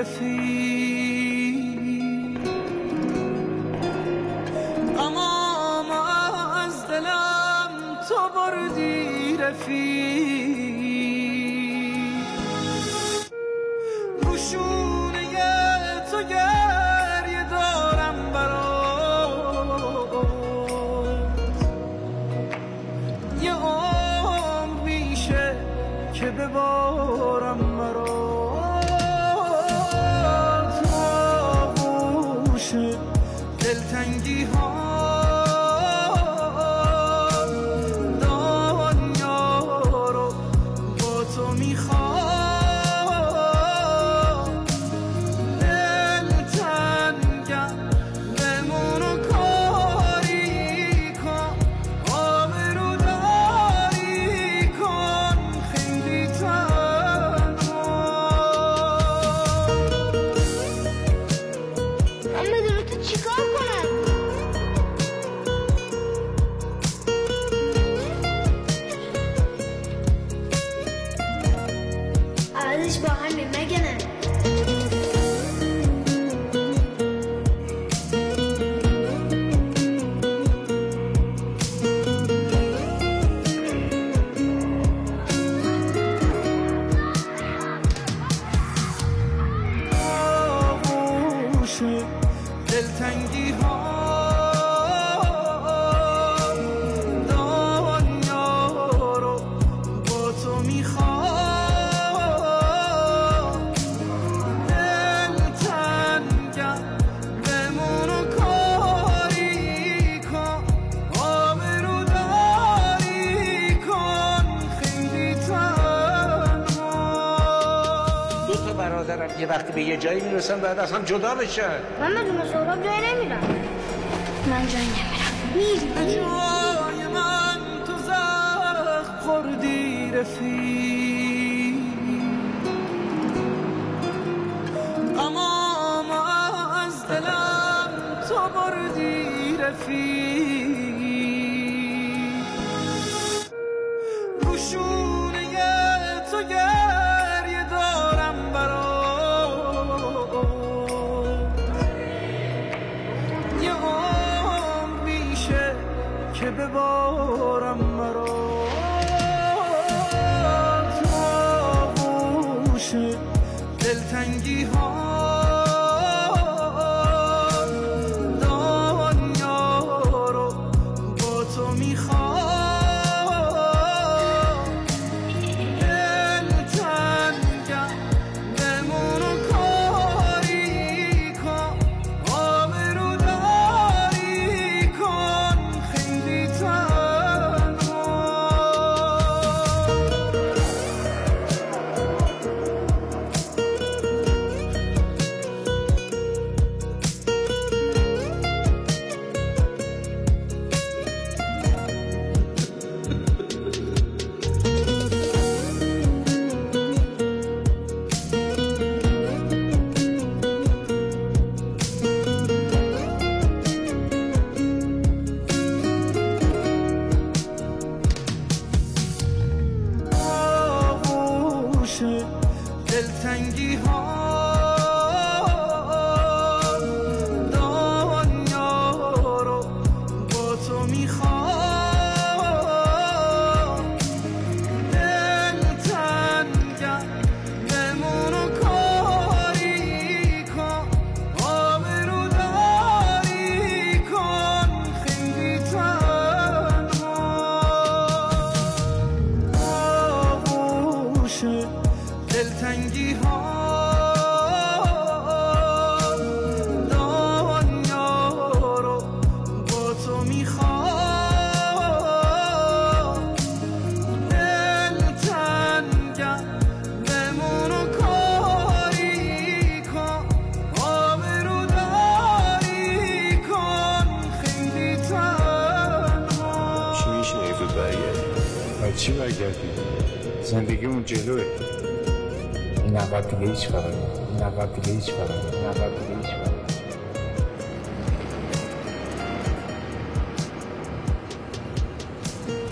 رفیق، تمام از دلم تو بردی رفیق، روشونه تو گریه دارم برات، یه عمر میشه که ببارم مرات، تو آغوش دلتنگی ها دنیا رو با تو میخوام، دلتنگم بمونو کاری کن، آبرو داری کن خیلی تنها. من بدون تو چیکار کنم؟ عوضش با همین مگه نه؟ آغوش دلتنگی ها دنیا رو با تو میخوام، دلتنگم بمونو کاری کن، آبرو داری کن خیلی تنها. دو تا برادرم یه وقتی به یه جایی میرسن بعد از هم جدا بشن. من بدون سهراب جایی نمیرم. من جایی نمیرم. میری جای من تو زخم خوردی رفیق، تمام از دلم تو بردی رفیق، روشونه تو گریه دارم برات، یه عمر میشه که ببارم مرات، تو آغوش دلتنگی ها دنیا رو با تو میخوام، دلتنگم بمونو کاری کن، آبرو داری کن خیلی تنها. آغوش دلتنگی ها دنیا رو با تو میخوام، دلتنگم بمونو کاری کن، آبرو داری کن خیلی تنها. آغوش دلتنگی ها دنیا رو با تو میخوام، دلتنگم بمونو کاری کن، آبرو داری کن خیلی تنها. چی میشه اگه زود برگردی؟ باید چی برگردی؟ زندگی اون جلوه. این عقب دیگه هیچ خبری، این عقب دیگه هیچ خبری، این عقب دیگه هیچ خبری.